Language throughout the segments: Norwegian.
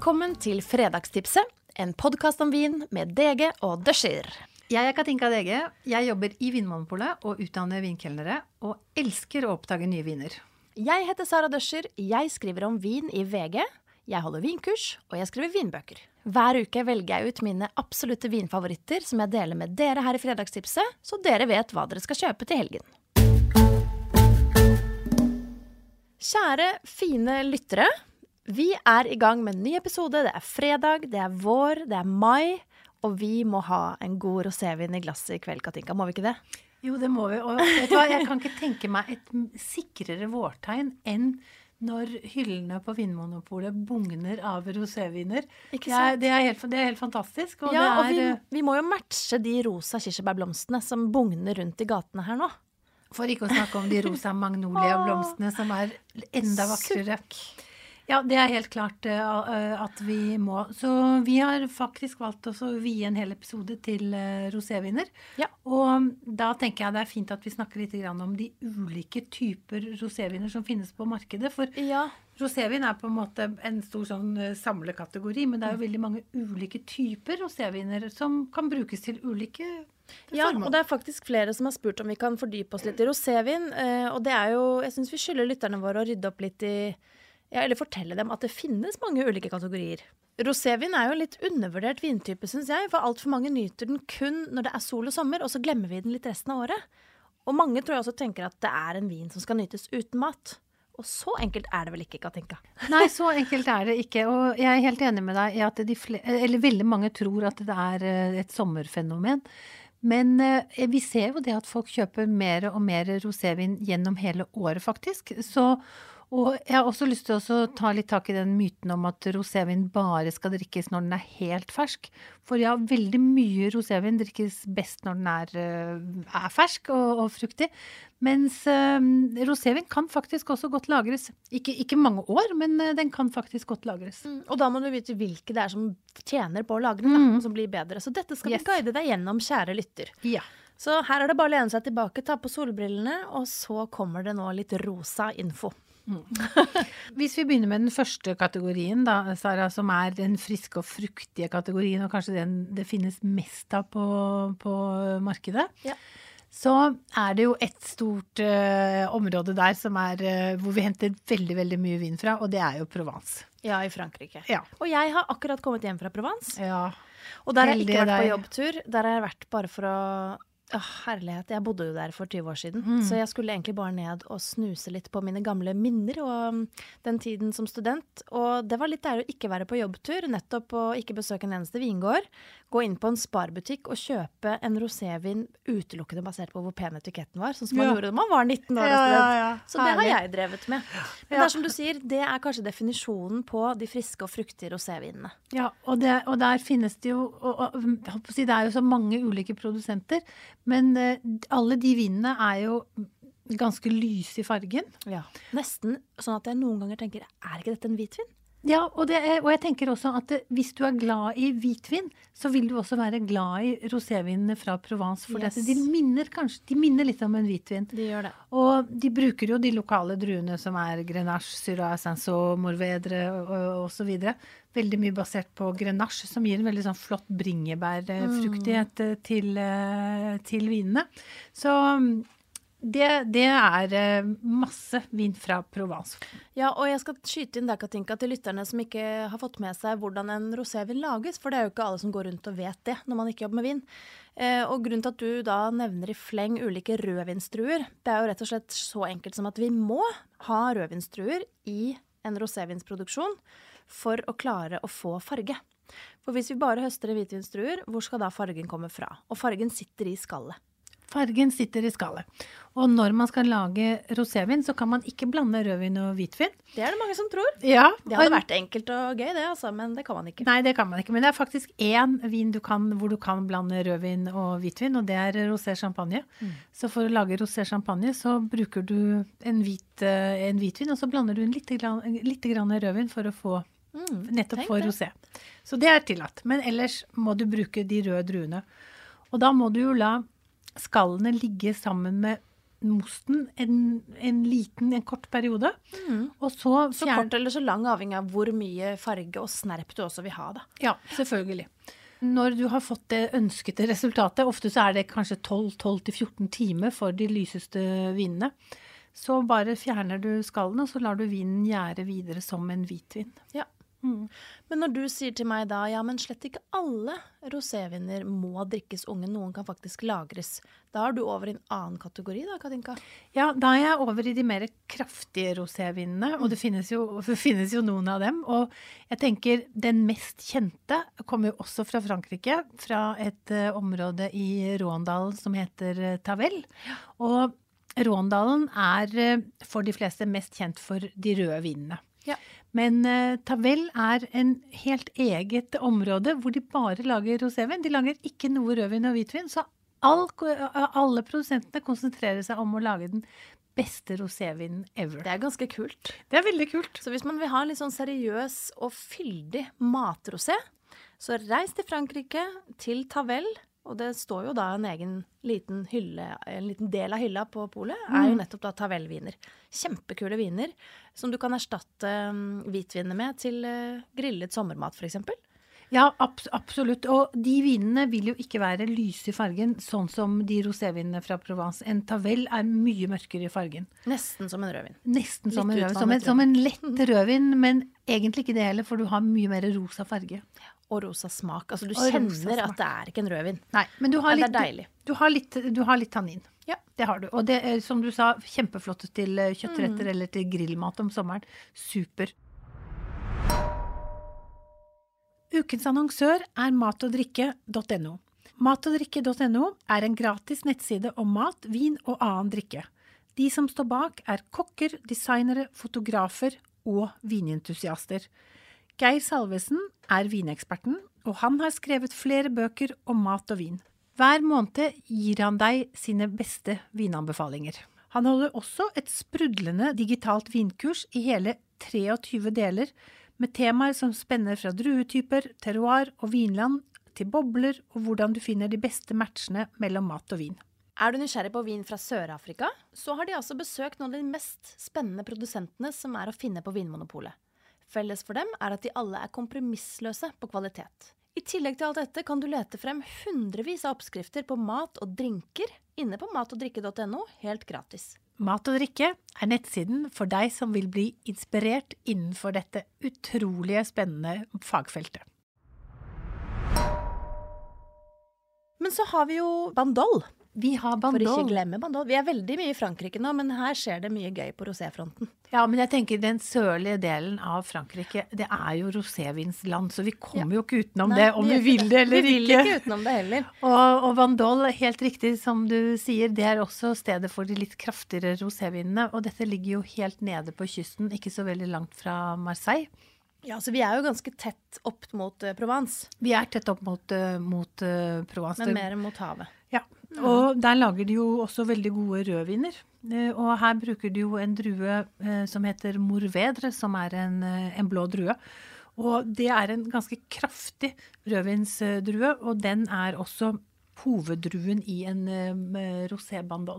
Velkommen til Fredagstipset, en podcast om vin med DG og Døscher. Jeg Katinka DG, jeg jobber i Vinmonopolet og utdanner vinkelnere, og elsker å oppdage nye viner. Jeg heter Sara Døscher, jeg skriver om vin i VG, jeg holder vinkurs, og jeg skriver vinbøker. Hver uke velger jeg ut mine absolutte vinfavoritter som jeg deler med dere her i Fredagstipset, så dere vet hva dere skal kjøpe til helgen. Kjære, fine lyttere, vi i gang med en ny episode. Det fredag, det vår, det mai, og vi må ha en god rosévin i glasset i kveld, Katinka, må vi ikke det? Jo, det må vi, og vet du hva, jeg kan ikke tenke meg et sikrere vårtegn enn når hyllene på Vinmonopolet bugner av roséviner. Ikke sant? Det er helt fantastisk. Og ja, det er, og vi må jo matche de rosa kirsebærblomstene som bugner rundt i gatene her nå. For ikke å snakke om de rosa magnolia-blomstene som er enda vakrere. Ja, det er helt klart at vi må. Så vi har faktisk valgt oss å vie en hel episode til roséviner. Ja. Og da tenker jeg det er fint at vi snakker litt grann om de ulike typer roséviner som finnes på markedet. For rosévin på en måte en stor sånn samlekategori, men det er jo veldig mange ulike typer roséviner som kan brukes til ulike formål. Ja, og det er faktisk flere som har spurt om vi kan fordype oss litt i rosévin. Og det er jo, jeg synes vi skylder lytterne våre å rydde opp litt i eller fortelle dem at det finnes mange ulike kategorier. Rosévin jo litt undervurdert vintype, synes jeg, for alt for mange nyter den kun når det sol og sommer, og så glemmer vi den litt resten av året. Og mange tror jeg også tenker at det en vin som skal nytes uten mat. Og så enkelt det vel ikke, Katinka? Nei, så enkelt det ikke, og jeg helt enig med deg i at veldig mange tror at det et sommerfenomen. Men vi ser jo det at folk kjøper mer og mer rosévin gjennom hele året faktisk, og jeg har også lyst til å ta litt tak i den myten om at rosévin bare skal drikkes når den helt fersk. For ja, veldig mye rosévin drikkes best når den fersk og fruktig. Mens rosévin kan faktisk også godt lagres. Ikke mange år, men den kan faktisk godt lagres. Og da må du vite hvilke det som tjener på å lagre den, og som blir bedre. Så dette skal vi guide deg gjennom, kjære lytter. Ja. Så her det bare å lene seg tilbake, ta på solbrillene, og så kommer det nå litt rosa info. Hvis vi begynner med den første kategorien da, Sara, som den friske og fruktige kategorien, og kanskje den det finnes mest av på markedet, så det jo et stort område der som hvor vi henter veldig, veldig mye vin fra, og det jo Provence. Ja, i Frankrike. Ja. Og jeg har akkurat kommet hjem fra Provence. Ja. Og der har jeg ikke vært på jobbtur, der har jeg vært bare for å herlighet, jeg bodde jo der for 20 år siden, så jeg skulle egentlig bare ned og snuse litt på mine gamle minner og den tiden som student, og det var litt deilig å ikke være på jobbtur, nettopp å ikke besøke en eneste vingård, gå inn på en sparbutikk og kjøpe en rosévin utelukkende basert på hvor pen etiketten var, sånn som man gjorde da man var 19 år og student. Så det har jeg drevet med. Men det som du sier, det kanskje definisjonen på de friske og fruktige rosévinene. Ja, og der finnes det jo, det jo så mange ulike produsenter, men alle de vinene jo ganske lyse i fargen. Ja, nesten sånn at jeg noen ganger tenker, ikke dette en hvitvin? Ja, og jeg tenker også at hvis du glad i hvitvin, så vil du også være glad i rosévinene fra Provence, for de minner litt om en hvitvin. De gjør det. Og de bruker jo de lokale druene som Grenache, Syrah, Cinsault, Mourvèdre og så videre. Veldig mye basert på Grenache, som gir en veldig sånn flott bringebærfruktighet til vinene. Så det masse vin fra Provence. Ja, og jeg skal skyte inn der, Katinka, til lytterne som ikke har fått med seg hvordan en rosévin lages, for det jo ikke alle som går rundt og vet det når man ikke jobber med vin. Og grunnen til at du da nevner i fleng ulike rødvinstruer, det jo rett og slett så enkelt som at vi må ha rødvinstruer i en rosévinsproduksjon for å klare å få farge. For hvis vi bare høster i hvitvinstruer, hvor skal da fargen komme fra? Og fargen sitter i skallet. Fargen sitter i skallet. Og når man skal lage rosévin, så kan man ikke blande rødvin og hvitvin. Det det mange som tror. Ja. Det hadde vært enkelt og gøy det, altså, men det kan man ikke. Nei, det kan man ikke. Men det faktisk én vin hvor du kan blande rødvin og hvitvin, og det rosé champagne. Så for å lage rosé champagne, så bruker du en hvitvin, og så blander du litt grann rødvin for å få nettopp få rosé. Så det tillatt. Men ellers må du bruke de røde druene. Og da må du jo la skallene ligge sammen med mosten en kort periode. Og så kort eller så lang, avhengig av hvor mye farge og snerp du også vil ha, da. Ja, selvfølgelig. Når du har fått det ønskede resultatet, ofte så det kanskje 12-14 timer for de lyseste vinene, så bare fjerner du skallen, og så lar du vinen gjære videre som en hvitvin. Ja. Men når du sier til meg da, ja, men slett ikke alle roséviner må drikkes unge, noen kan faktisk lagres. Da er du over i en annen kategori da, Katinka? Ja, da er jeg over i de mer kraftige rosévinene, og det finnes jo noen av dem. Og jeg tenker den mest kjente kommer jo også fra Frankrike, fra et område i Råndalen som heter Tavel. Og Råndalen for de fleste mest kjent for de røde vinene. Ja. Men Tavel en helt eget område hvor de bare lager rosévin. De lager ikke noe rødvin og hvitvin, så alle produsentene konsentrerer seg om å lage den beste rosévinen ever. Det ganske kult. Det veldig kult. Så hvis man vil ha en litt sånn seriøs og fyldig matrosé, så reis til Frankrike, til Tavel. Og det står jo da en egen liten hylle, en liten del av hylla på polet, jo nettopp da Tavel-viner. Kjempekule viner, som du kan erstatte hvitvinene med til grillet sommermat, for eksempel. Ja, absolutt. Og de vinene vil jo ikke være lyse i fargen, sånn som de rosévinene fra Provence. En Tavel mye mørkere i fargen. Nesten som en rødvin. Nesten som en rødvin. Som en lett rødvin, men egentlig ikke det heller, for du har mye mer rosa farge. Og rosa smak. Altså du kjenner at det ikke en rødvin. Nei, men du har det deilig. Du har litt tannin. Ja, det har du. Og det som du sa, kjempeflott til kjøttretter eller til grillmat om sommeren. Super. Ukens annonsør matogdrikke.no. Matogdrikke.no en gratis nettside om mat, vin og annen drikke. De som står bak kokker, designere, fotografer og vinentusiaster. Geir Salvesen vineksperten, og han har skrevet flere bøker om mat og vin. Hver måned gir han deg sine beste vinanbefalinger. Han holder også et sprudlende digitalt vinkurs i hele 23 deler, med temaer som spenner fra druetyper, terroir og vinland, til bobler og hvordan du finner de beste matchene mellom mat og vin. Du nysgjerrig på vin fra Sør-Afrika, så har de altså besøkt noen av de mest spennende produsentene som å finne på Vinmonopolet. Felles for dem at de alle kompromissløse på kvalitet. I tillegg til alt dette kan du lete frem hundrevis av oppskrifter på mat og drinker inne på matogdrikke.no helt gratis. Mat og drikke nettsiden for deg som vil bli inspirert innenfor dette utrolige spennende fagfeltet. Men så har vi jo Bandol. Vi har Bandol. For ikke glemme Bandol. Vi veldig mye i Frankrike nå, men her skjer det mye gøy på roséfronten. Ja, men jeg tenker den sørlige delen av Frankrike, det jo rosévinsland, så vi kommer jo ikke utenom det, om vi vil det eller ikke. Vi vil ikke utenom det heller. Og Bandol, helt riktig som du sier, det også stedet for de litt kraftigere rosévinene, og dette ligger jo helt nede på kysten, ikke så veldig langt fra Marseille. Ja, så vi jo ganske tett opp mot Provence. Vi tett opp mot Provence. Men mer mot havet. Ja, og der lager de jo også veldig gode rødviner. Og her bruker de jo en drue som heter Mourvèdre, som en blå drue. Og det en ganske kraftig rødvinsdrue, og den også hoveddruen i en rosé-bandol.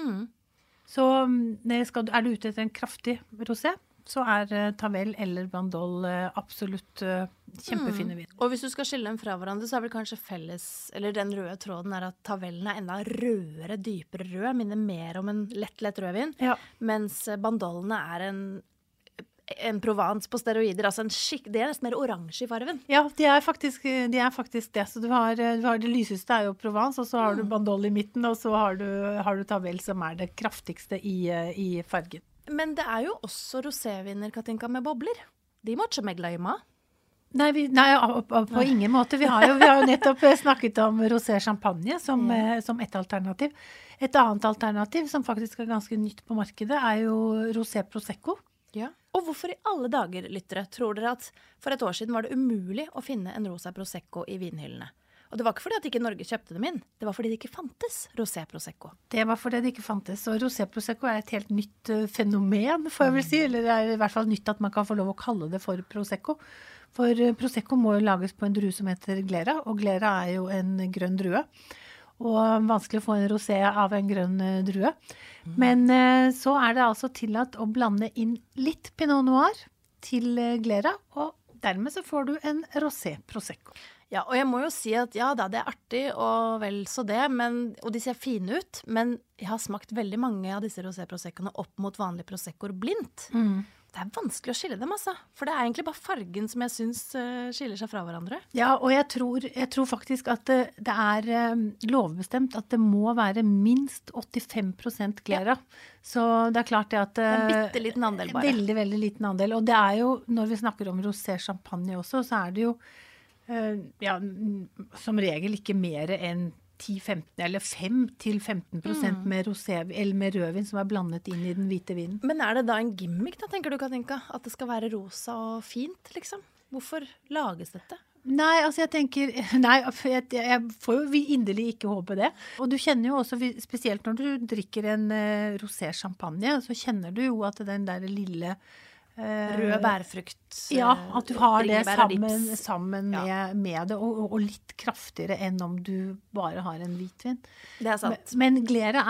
Så du ute etter en kraftig rosé, så Tavel eller Bandol absolutt kjempefine vin. Og hvis du skal skille dem fra hverandre, så vel kanskje felles, eller den røde tråden at Tavellen enda rødere, dypere rød, minner mer om en lett rødvin, mens Bandolene en Provence på steroider, altså det nesten mer oransje i farven. Ja, de faktisk det. Så du har det lyseste jo Provence, og så har du Bandol i midten, og så har du Tavel som det kraftigste i fargen. Men det jo også roséviner, Katinka, med bobler. De må ikke megle i ma. Nei, på ingen måte. Vi har jo nettopp snakket om rosé champagne som et alternativ. Et annet alternativ som faktisk ganske nytt på markedet jo rosé prosecco. Ja. Og hvorfor i alle dager, lyttere, tror dere at for et år siden var det umulig å finne en rosa prosecco i vinhyllene? Og det var ikke fordi at ikke Norge kjøpte dem inn, det var fordi det ikke fantes rosé prosecco. Det var fordi det ikke fantes, og rosé prosecco et helt nytt fenomen, får jeg vel si, eller det i hvert fall nytt at man kan få lov å kalle det for prosecco. For prosecco må jo lages på en drue som heter glera, og glera jo en grønn drue. og vanskelig å få en rosé av en grønn drue. Men så det altså tillatt å blande inn litt Pinot Noir til Glera, og dermed så får du en rosé prosecco. Ja, og jeg må jo si at ja da, det artig og vel så det, og de ser fine ut, men jeg har smakt veldig mange av disse rosé proseccoene opp mot vanlige proseccoer blindt. Det vanskelig å skille dem, altså. For det egentlig bare fargen som jeg synes skiller seg fra hverandre. Ja, og jeg tror faktisk at det lovbestemt at det må være minst 85% Glera. Ja. Så det klart det at en bitteliten andel bare. Veldig, veldig liten andel. Og det jo, når vi snakker om rosé champagne også, så det jo som regel ikke mer enn 10-15 eller 5-15% med rosé eller med rødvin som blandet inn i den hvite vinen. Men det da en gimmick da, tenker du, Katinka? At det skal være rosa og fint, liksom? Hvorfor lages dette? Nei, altså jeg tenker, jeg får jo inderlig ikke håpe det. Og du kjenner jo også, spesielt når du drikker en rosé champagne, så kjenner du jo at den der lille rød bærfrukt. Ja, at du har det sammen med det, og litt kraftigere enn om du bare har en hvitvin. Det sant. Men Glera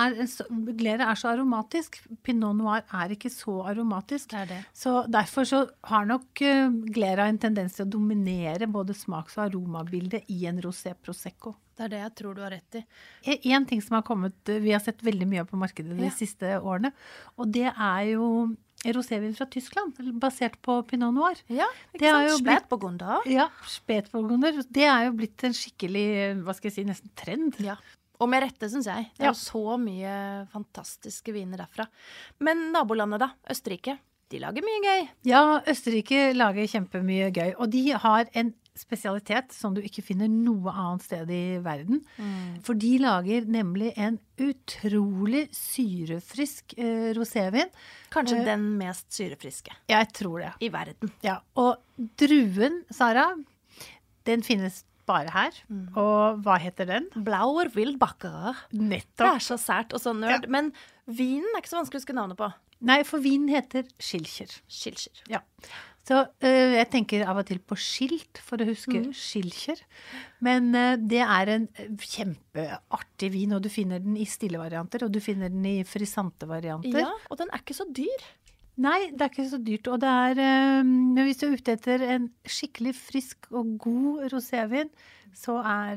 så aromatisk. Pinot Noir ikke så aromatisk. Det. Så derfor så har nok Glera en tendens til å dominere både smaks- og aromabildet i en rosé prosecco. Det det jeg tror du har rett i. En ting som har kommet, vi har sett veldig mye på markedet de siste årene, og det jo rosévin fra Tyskland, basert på Pinot Noir. Ja, ikke sant? Spätburgunder. Ja, Spätburgunder. Det jo blitt en skikkelig, hva skal jeg si, nesten trend. Ja, og med rette synes jeg. Det jo så mye fantastiske viner derfra. Men nabolandet da, Østerrike, de lager mye gøy. Ja, Østerrike lager kjempemye gøy, og de har en spesialitet som du ikke finner noe annet sted i verden. For de lager nemlig en utrolig syrefrisk rosévin. Kanskje den mest syrefriske. Jeg tror det. I verden. Ja, og druen, Sara, den finnes bare her. Og hva heter den? Blauer Wildbacher. Nettopp. Det så sært og så nørd. Ja. Men vinen ikke så vanskelig å huske navnet på. Nei, for vinen heter Schilcher. Schilcher. Ja. Så jeg tenker av og til på skilt for å huske Schilcher. Men det en kjempeartig vin, og du finner den i stille varianter, og du finner den i frisante varianter. Ja, og den ikke så dyr. Nei, det ikke så dyrt, og det hvis du ute etter en skikkelig frisk og god rosévin, så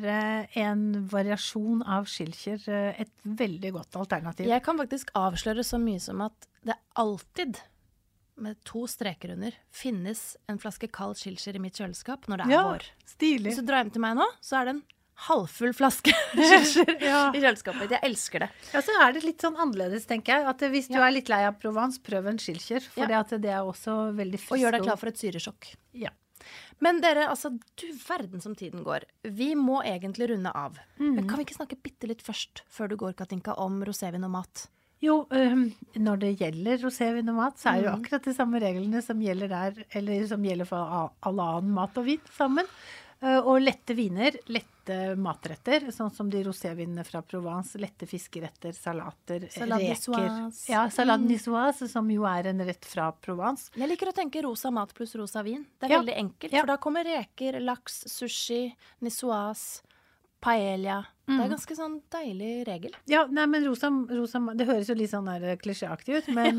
en variasjon av Schilcher et veldig godt alternativ. Jeg kan faktisk avsløre så mye som at det alltid, med 2 streker under, finnes en flaske kald Schilcher i mitt kjøleskap når det vår. Stilig. Hvis du drar hjem til meg nå, så det en halvfull flaske Schilcher i kjøleskapet. Jeg elsker det. Ja, så det litt sånn annerledes, tenker jeg. At hvis du litt lei av Provence, prøv en Schilcher, for det også veldig frisk. Og gjør deg klar for et syresjokk. Ja. Men dere, altså, du verden som tiden går. Vi må egentlig runde av. Men kan vi ikke snakke bitte litt først, før du går, Katinka, om rosévin og mat? Jo, når det gjelder rosévin og mat, så jo akkurat de samme reglene som gjelder der, eller som gjelder for all annen mat og vin sammen. Og lette viner, lette matretter, sånn som de rosévinene fra Provence, lette fiskeretter, salater, reker. Ja, salade niçoise, som jo en rett fra Provence. Jeg liker å tenke rosa mat pluss rosa vin. Det veldig enkelt, for da kommer reker, laks, sushi, niçoise, paella. Det ganske sånn deilig regel. Ja, nei, men rosa det høres jo litt sånn der klisjéaktig ut, men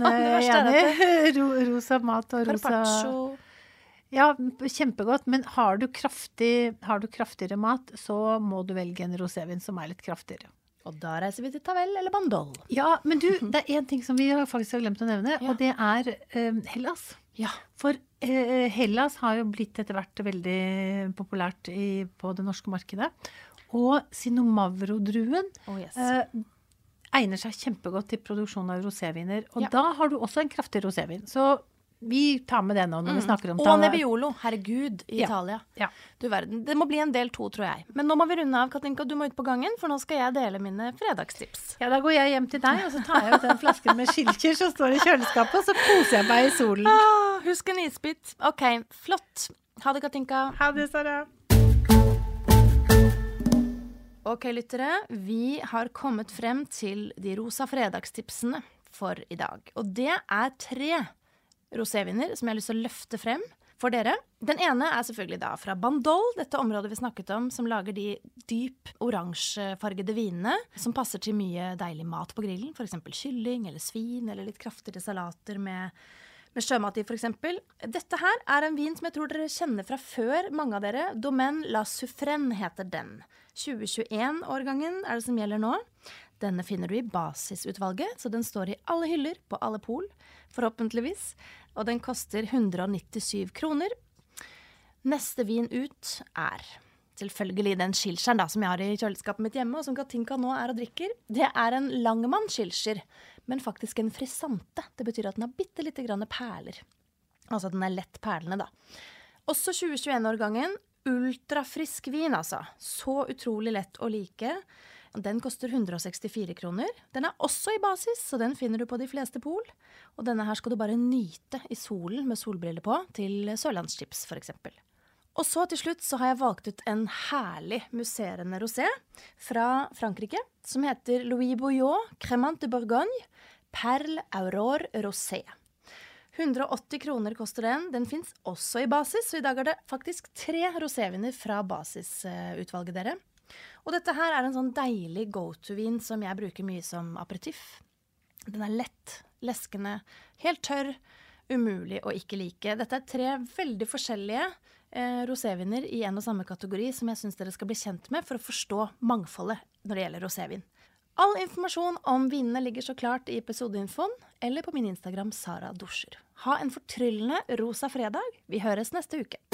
rosa mat og rosa... Carpaccio. Ja, kjempegodt, men har du kraftigere mat, så må du velge en rosévin som litt kraftigere. Og da reiser vi til Tavel eller Bandol. Ja, men du, det en ting som vi faktisk har glemt å nevne, og det Hellas. Ja. For Hellas har jo blitt etter hvert veldig populært på det norske markedet. Og Sinomavro-druen egner seg kjempegodt til produksjon av roséviner. Og da har du også en kraftig rosévin. Så vi tar med det nå når vi snakker om Og Nebbiolo, herregud, i Italia. Ja. Du verden, det må bli en del 2, tror jeg. Men nå må vi runde av, Katinka, du må ut på gangen, for nå skal jeg dele mine fredagstips. Ja, da går jeg hjem til deg, og så tar jeg ut den flasken med Schilcher som står i kjøleskapet, og så koser jeg meg i solen. Husk en isbit. Ok, flott. Ha det, Katinka. Ha det, Sara. Ok, lyttere, vi har kommet frem til de rosa fredagstipsene for i dag. Og det 3 roséviner som jeg har lyst til å løfte frem, for dere. Den ene selvfølgelig da fra Bandol, dette området vi snakket om, som lager de dyp oransjefargede vinene, som passer til mye deilig mat på grillen, for eksempel kylling eller svin, eller litt kraftigere salater med sjømat i for eksempel. Dette her er en vin som jeg tror dere kjenner fra før, mange av dere. Domaine La Suffrenne heter den. 2021-årgangen er det som gjelder nå. Denne finner du i basisutvalget, så den står i alle hyller på alle pol, forhåpentligvis. Og den koster 197 kroner. Neste vin ut er selvfølgelig den Schilscheren da, som jeg har i kjøleskapet mitt hjemme, og som Katinka nå er og drikker. Det er en Langemann Schilscher, men faktisk en frisante. Det betyr at den har bitte litt grann perler. Altså at den er lett perlende da. Også 2021-årgangen, ultrafrisk vin altså. Så utrolig lett å like. Den koster 164 kroner. Den er også i basis, så den finner du på de fleste pol. Og denne her skal du bare nyte i solen med solbriller på, til sørlandschips for eksempel. Og så til slutt så har jeg valgt ut en herlig musserende rosé fra Frankrike, som heter Louis Bouillot Crémant de Bourgogne Perle Aurore Rosé. 180 kroner koster den. Den finnes også i basis, så i dag er det faktisk 3 roséviner fra basisutvalget dere. Og dette her er en sånn deilig go-to-vin som jeg bruker mye som aperitif. Den er lett, leskende, helt tørr, umulig å ikke like. Dette er 3 veldig forskjellige roséviner i en og samme kategori som jeg synes dere skal bli kjent med for å forstå mangfoldet når det gjelder rosévin. All informasjon om vinene ligger så klart i episodeinfoen eller på min Instagram Sara Duscher. Ha en fortryllende rosa fredag. Vi høres neste uke.